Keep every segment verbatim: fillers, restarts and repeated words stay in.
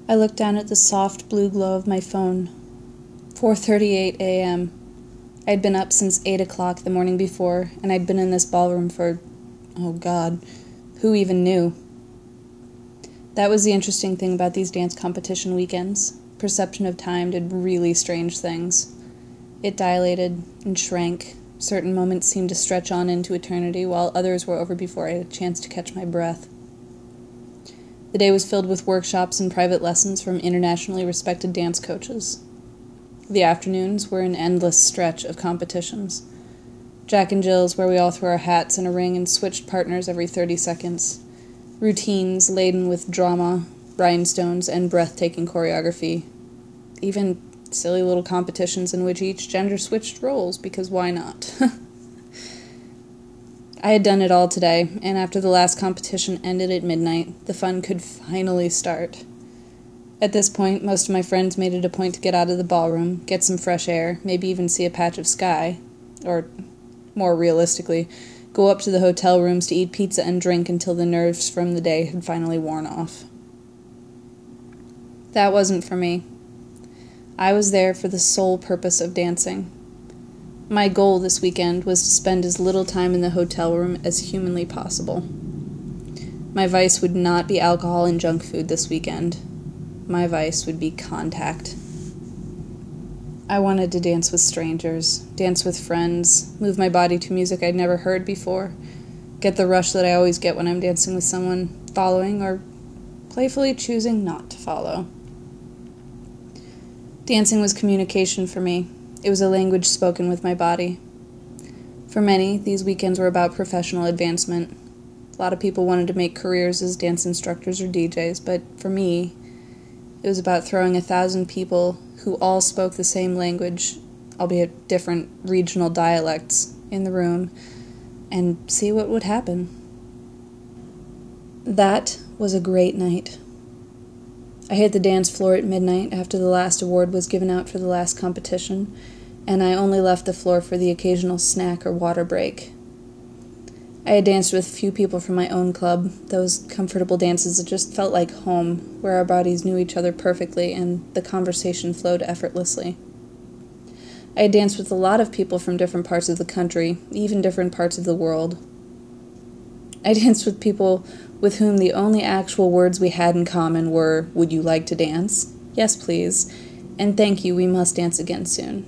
I looked down at the soft blue glow of my phone. four thirty-eight a.m. I'd been up since eight o'clock the morning before, and I'd been in this ballroom for, oh God, who even knew? That was the interesting thing about these dance competition weekends. Perception of time did really strange things. It dilated and shrank. Certain moments seemed to stretch on into eternity, while others were over before I had a chance to catch my breath. The day was filled with workshops and private lessons from internationally respected dance coaches. The afternoons were an endless stretch of competitions. Jack and Jill's, where we all threw our hats in a ring and switched partners every thirty seconds. Routines laden with drama, rhinestones, and breathtaking choreography. Even silly little competitions in which each gender switched roles, because why not? I had done it all today, and after the last competition ended at midnight, the fun could finally start. At this point, most of my friends made it a point to get out of the ballroom, get some fresh air, maybe even see a patch of sky, or, more realistically, go up to the hotel rooms to eat pizza and drink until the nerves from the day had finally worn off. That wasn't for me. I was there for the sole purpose of dancing. My goal this weekend was to spend as little time in the hotel room as humanly possible. My vice would not be alcohol and junk food this weekend. My vice would be contact. I wanted to dance with strangers, dance with friends, move my body to music I'd never heard before, get the rush that I always get when I'm dancing with someone, following or playfully choosing not to follow. Dancing was communication for me. It was a language spoken with my body. For many, these weekends were about professional advancement. A lot of people wanted to make careers as dance instructors or D Js, but for me, it was about throwing a thousand people who all spoke the same language, albeit different regional dialects, in the room, and see what would happen. That was a great night. I hit the dance floor at midnight after the last award was given out for the last competition, and I only left the floor for the occasional snack or water break. I had danced with a few people from my own club, those comfortable dances that just felt like home, where our bodies knew each other perfectly and the conversation flowed effortlessly. I had danced with a lot of people from different parts of the country, even different parts of the world. I danced with people with whom the only actual words we had in common were, "Would you like to dance?" "Yes, please," and "Thank you, we must dance again soon."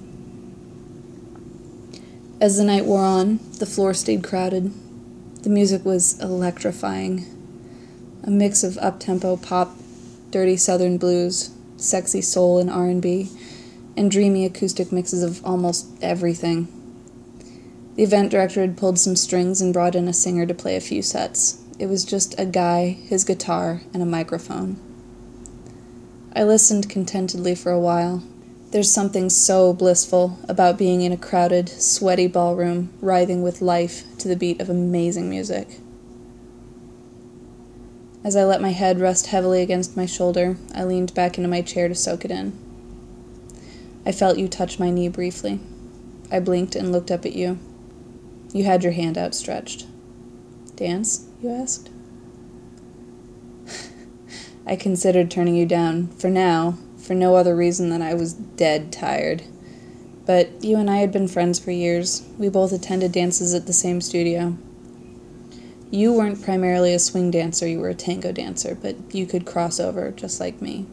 As the night wore on, the floor stayed crowded. The music was electrifying. A mix of up-tempo pop, dirty southern blues, sexy soul and R and B, and dreamy acoustic mixes of almost everything. The event director had pulled some strings and brought in a singer to play a few sets. It was just a guy, his guitar, and a microphone. I listened contentedly for a while. There's something so blissful about being in a crowded, sweaty ballroom, writhing with life to the beat of amazing music. As I let my head rest heavily against my shoulder, I leaned back into my chair to soak it in. I felt you touch my knee briefly. I blinked and looked up at you. You had your hand outstretched. "Dance?" you asked. I considered turning you down, for now, for no other reason than I was dead tired. But you and I had been friends for years. We both attended dances at the same studio. You weren't primarily a swing dancer, you were a tango dancer, but you could cross over just like me.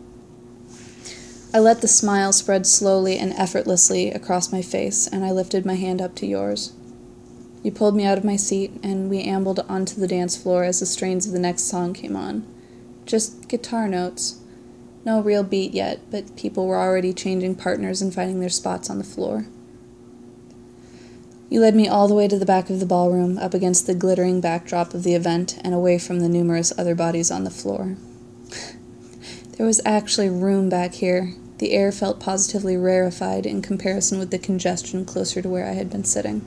I let the smile spread slowly and effortlessly across my face, and I lifted my hand up to yours. You pulled me out of my seat, and we ambled onto the dance floor as the strains of the next song came on. Just guitar notes. No real beat yet, but people were already changing partners and finding their spots on the floor. You led me all the way to the back of the ballroom, up against the glittering backdrop of the event, and away from the numerous other bodies on the floor. There was actually room back here. The air felt positively rarefied in comparison with the congestion closer to where I had been sitting.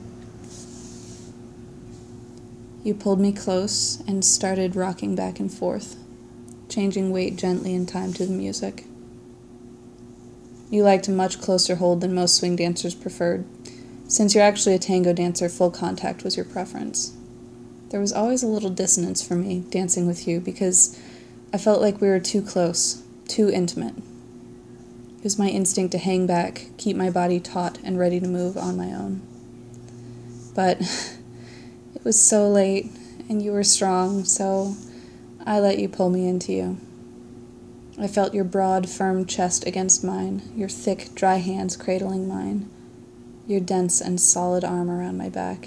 You pulled me close and started rocking back and forth, changing weight gently in time to the music. You liked a much closer hold than most swing dancers preferred. Since you're actually a tango dancer, full contact was your preference. There was always a little dissonance for me, dancing with you, because I felt like we were too close, too intimate. It was my instinct to hang back, keep my body taut and ready to move on my own. But it was so late, and you were strong, so I let you pull me into you. I felt your broad, firm chest against mine, your thick, dry hands cradling mine, your dense and solid arm around my back.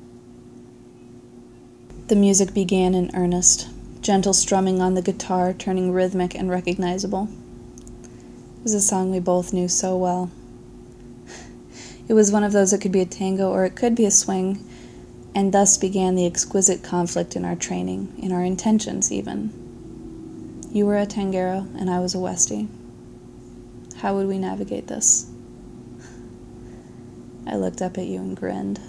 The music began in earnest, gentle strumming on the guitar turning rhythmic and recognizable. It was a song we both knew so well. It was one of those that could be a tango or it could be a swing, and thus began the exquisite conflict in our training, in our intentions even. You were a tangero and I was a Westie. How would we navigate this? I looked up at you and grinned.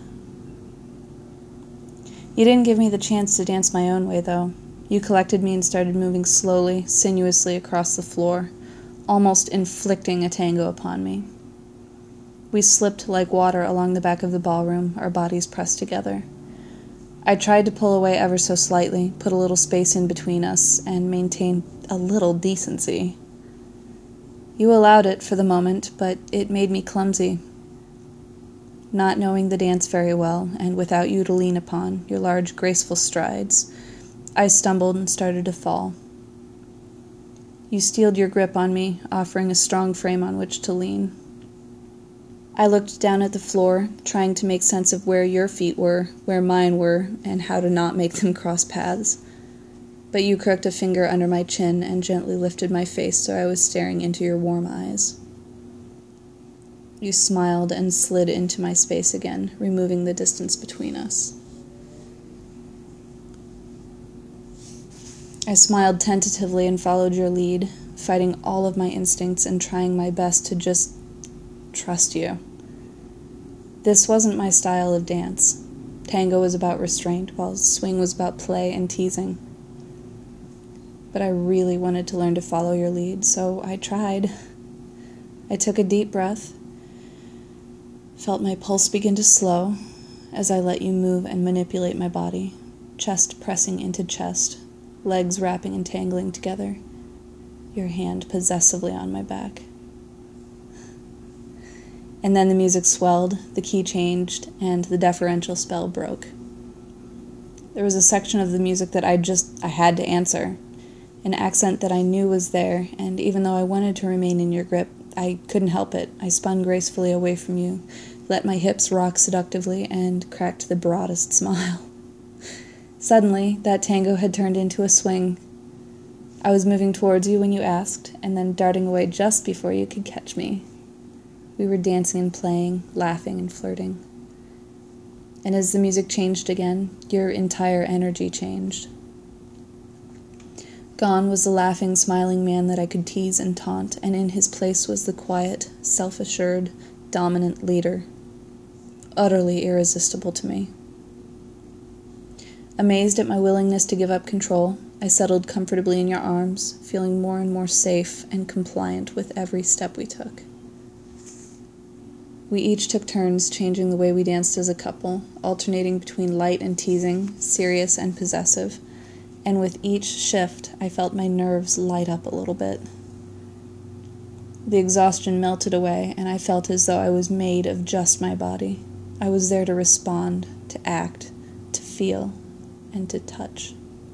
You didn't give me the chance to dance my own way, though. You collected me and started moving slowly, sinuously across the floor, almost inflicting a tango upon me. We slipped like water along the back of the ballroom, our bodies pressed together. I tried to pull away ever so slightly, put a little space in between us, and maintain a little decency. You allowed it for the moment, but it made me clumsy. Not knowing the dance very well, and without you to lean upon, your large, graceful strides, I stumbled and started to fall. You steeled your grip on me, offering a strong frame on which to lean. I looked down at the floor, trying to make sense of where your feet were, where mine were, and how to not make them cross paths. But you crooked a finger under my chin and gently lifted my face so I was staring into your warm eyes. You smiled and slid into my space again, removing the distance between us. I smiled tentatively and followed your lead, fighting all of my instincts and trying my best to just trust you. This wasn't my style of dance. Tango was about restraint, while swing was about play and teasing. But I really wanted to learn to follow your lead, so I tried. I took a deep breath, felt my pulse begin to slow as I let you move and manipulate my body, chest pressing into chest, legs wrapping and tangling together, your hand possessively on my back. And then the music swelled, the key changed, and the deferential spell broke. There was a section of the music that I just, I had to answer, an accent that I knew was there, and even though I wanted to remain in your grip, I couldn't help it. I spun gracefully away from you, let my hips rock seductively, and cracked the broadest smile. Suddenly, that tango had turned into a swing. I was moving towards you when you asked, and then darting away just before you could catch me. We were dancing and playing, laughing and flirting. And as the music changed again, your entire energy changed. Gone was the laughing, smiling man that I could tease and taunt, and in his place was the quiet, self-assured, dominant leader, utterly irresistible to me. Amazed at my willingness to give up control, I settled comfortably in your arms, feeling more and more safe and compliant with every step we took. We each took turns changing the way we danced as a couple, alternating between light and teasing, serious and possessive, and with each shift I felt my nerves light up a little bit. The exhaustion melted away, and I felt as though I was made of just my body. I was there to respond, to act, to feel, and to touch.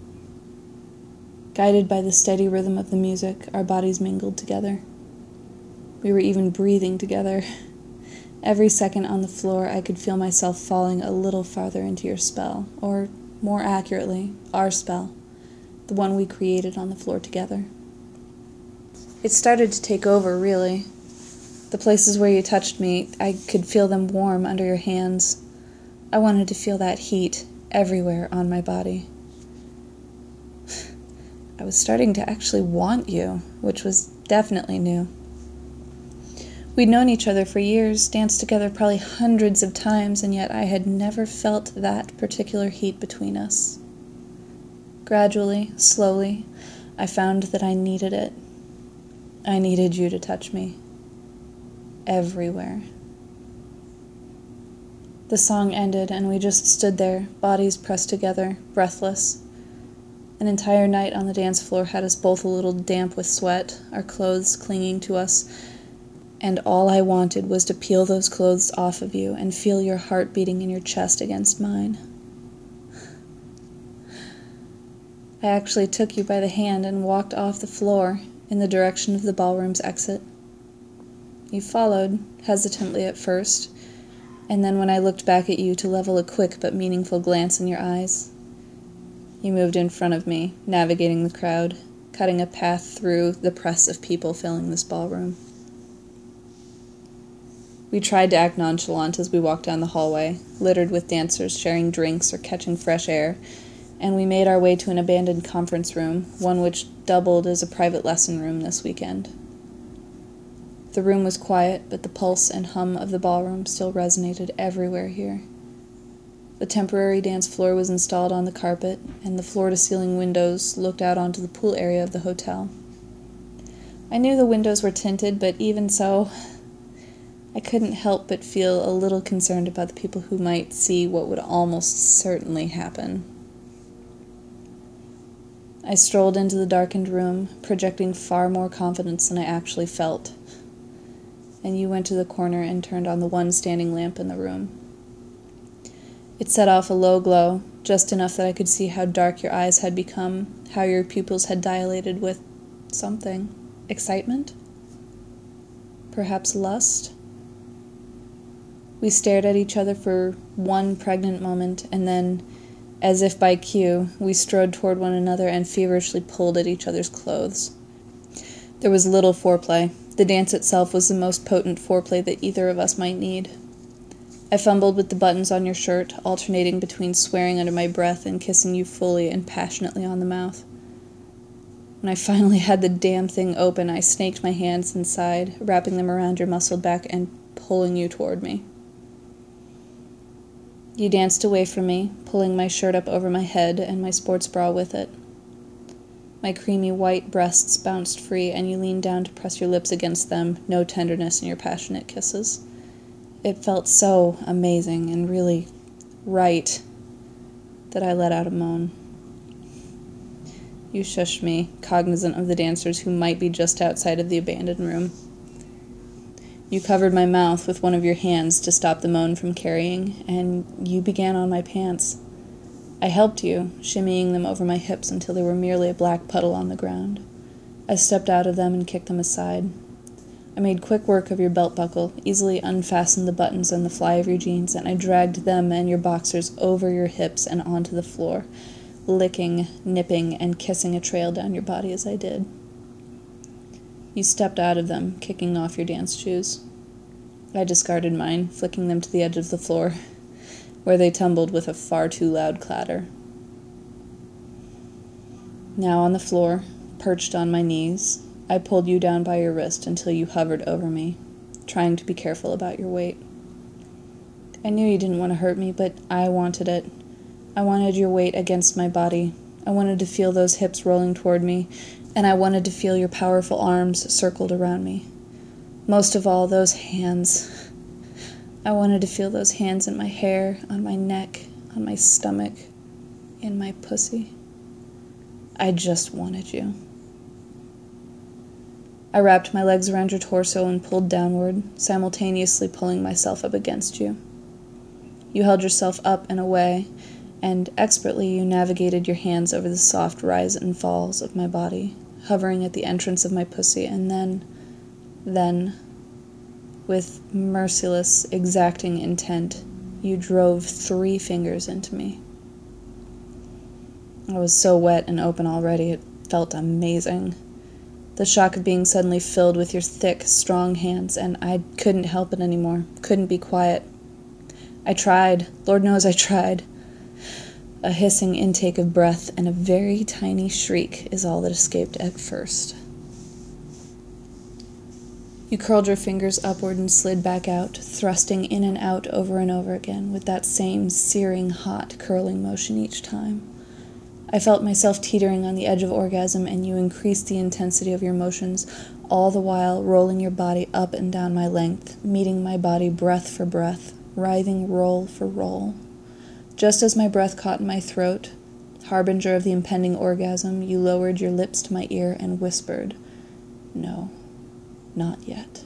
Guided by the steady rhythm of the music, our bodies mingled together. We were even breathing together. Every second on the floor, I could feel myself falling a little farther into your spell, or, more accurately, our spell, the one we created on the floor together. It started to take over, really. The places where you touched me, I could feel them warm under your hands. I wanted to feel that heat everywhere on my body. I was starting to actually want you, which was definitely new. We'd known each other for years, danced together probably hundreds of times, and yet I had never felt that particular heat between us. Gradually, slowly, I found that I needed it. I needed you to touch me. Everywhere. The song ended, and we just stood there, bodies pressed together, breathless. An entire night on the dance floor had us both a little damp with sweat, our clothes clinging to us, and all I wanted was to peel those clothes off of you and feel your heart beating in your chest against mine. I actually took you by the hand and walked off the floor in the direction of the ballroom's exit. You followed, hesitantly at first, and then when I looked back at you to level a quick but meaningful glance in your eyes, you moved in front of me, navigating the crowd, cutting a path through the press of people filling this ballroom. We tried to act nonchalant as we walked down the hallway, littered with dancers sharing drinks or catching fresh air, and we made our way to an abandoned conference room, one which doubled as a private lesson room this weekend. The room was quiet, but the pulse and hum of the ballroom still resonated everywhere here. The temporary dance floor was installed on the carpet, and the floor-to-ceiling windows looked out onto the pool area of the hotel. I knew the windows were tinted, but even so, I couldn't help but feel a little concerned about the people who might see what would almost certainly happen. I strolled into the darkened room, projecting far more confidence than I actually felt, and you went to the corner and turned on the one standing lamp in the room. It set off a low glow, just enough that I could see how dark your eyes had become, how your pupils had dilated with something. Excitement? Perhaps lust? We stared at each other for one pregnant moment, and then, as if by cue, we strode toward one another and feverishly pulled at each other's clothes. There was little foreplay. The dance itself was the most potent foreplay that either of us might need. I fumbled with the buttons on your shirt, alternating between swearing under my breath and kissing you fully and passionately on the mouth. When I finally had the damn thing open, I snaked my hands inside, wrapping them around your muscled back and pulling you toward me. You danced away from me, pulling my shirt up over my head and my sports bra with it. My creamy white breasts bounced free, and you leaned down to press your lips against them, no tenderness in your passionate kisses. It felt so amazing and really right that I let out a moan. You shushed me, cognizant of the dancers who might be just outside of the abandoned room. You covered my mouth with one of your hands to stop the moan from carrying, and you began on my pants. I helped you, shimmying them over my hips until they were merely a black puddle on the ground. I stepped out of them and kicked them aside. I made quick work of your belt buckle, easily unfastened the buttons on the fly of your jeans, and I dragged them and your boxers over your hips and onto the floor, licking, nipping, and kissing a trail down your body as I did. You stepped out of them, kicking off your dance shoes. I discarded mine, flicking them to the edge of the floor, where they tumbled with a far too loud clatter. Now on the floor, perched on my knees, I pulled you down by your wrist until you hovered over me, trying to be careful about your weight. I knew you didn't want to hurt me, but I wanted it. I wanted your weight against my body. I wanted to feel those hips rolling toward me, and I wanted to feel your powerful arms circled around me. Most of all, those hands. I wanted to feel those hands in my hair, on my neck, on my stomach, in my pussy. I just wanted you. I wrapped my legs around your torso and pulled downward, simultaneously pulling myself up against you. You held yourself up and away, and expertly you navigated your hands over the soft rise and falls of my body, hovering at the entrance of my pussy, and then, then, with merciless, exacting intent, you drove three fingers into me. I was so wet and open already, it felt amazing. The shock of being suddenly filled with your thick, strong hands, and I couldn't help it anymore, couldn't be quiet. I tried, Lord knows I tried. A hissing intake of breath and a very tiny shriek is all that escaped at first. You curled your fingers upward and slid back out, thrusting in and out over and over again, with that same searing, hot, curling motion each time. I felt myself teetering on the edge of orgasm, and you increased the intensity of your motions, all the while rolling your body up and down my length, meeting my body breath for breath, writhing roll for roll. Just as my breath caught in my throat, Harbinger of the impending orgasm, you lowered your lips to my ear and whispered, "No, not yet."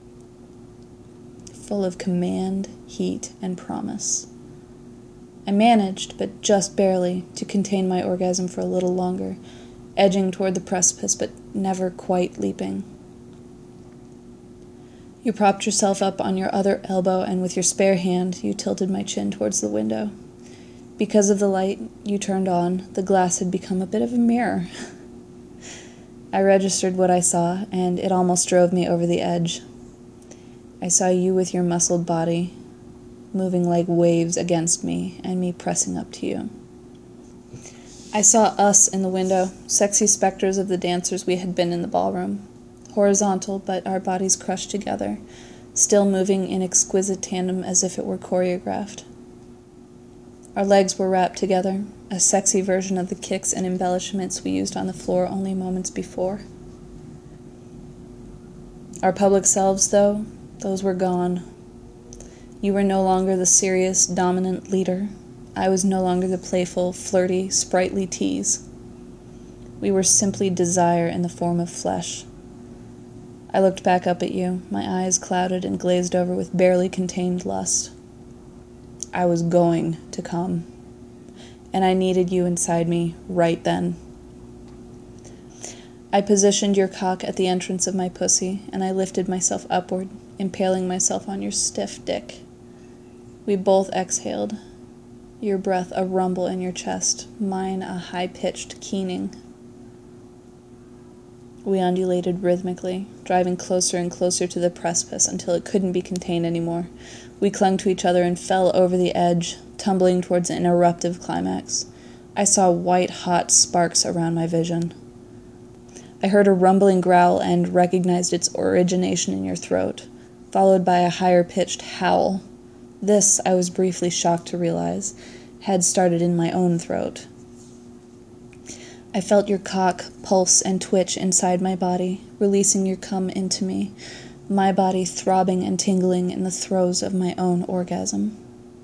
Full of command, heat, and promise. I managed, but just barely, to contain my orgasm for a little longer, edging toward the precipice, but never quite leaping. You propped yourself up on your other elbow, and with your spare hand, you tilted my chin towards the window. Because of the light you turned on, the glass had become a bit of a mirror. I registered what I saw, and it almost drove me over the edge. I saw you with your muscled body, moving like waves against me, and me pressing up to you. I saw us in the window, sexy specters of the dancers we had been in the ballroom, horizontal, but our bodies crushed together, still moving in exquisite tandem as if it were choreographed. Our legs were wrapped together, a sexy version of the kicks and embellishments we used on the floor only moments before. Our public selves, though, those were gone. You were no longer the serious, dominant leader. I was no longer the playful, flirty, sprightly tease. We were simply desire in the form of flesh. I looked back up at you, my eyes clouded and glazed over with barely contained lust. I was going to come, and I needed you inside me right then. I positioned your cock at the entrance of my pussy, and I lifted myself upward, impaling myself on your stiff dick. We both exhaled, your breath a rumble in your chest, mine a high-pitched keening. We undulated rhythmically, driving closer and closer to the precipice until it couldn't be contained anymore. We clung to each other and fell over the edge, tumbling towards an eruptive climax. I saw white-hot sparks around my vision. I heard a rumbling growl and recognized its origination in your throat, followed by a higher-pitched howl. This, I was briefly shocked to realize, had started in my own throat. I felt your cock pulse and twitch inside my body, releasing your cum into me, my body throbbing and tingling in the throes of my own orgasm.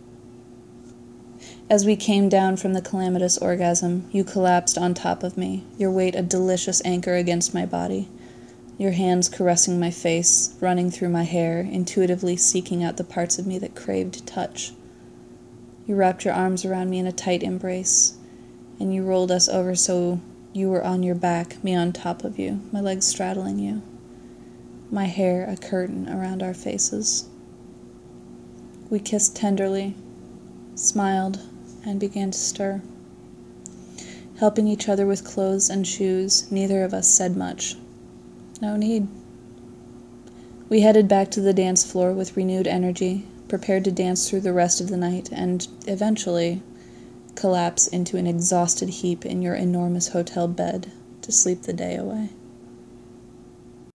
As we came down from the calamitous orgasm, you collapsed on top of me, your weight a delicious anchor against my body, your hands caressing my face, running through my hair, intuitively seeking out the parts of me that craved touch. You wrapped your arms around me in a tight embrace, and you rolled us over so you were on your back, me on top of you, my legs straddling you, my hair a curtain around our faces. We kissed tenderly, smiled, and began to stir. Helping each other with clothes and shoes, neither of us said much. No need. We headed back to the dance floor with renewed energy, prepared to dance through the rest of the night, and eventually collapse into an exhausted heap in your enormous hotel bed to sleep the day away.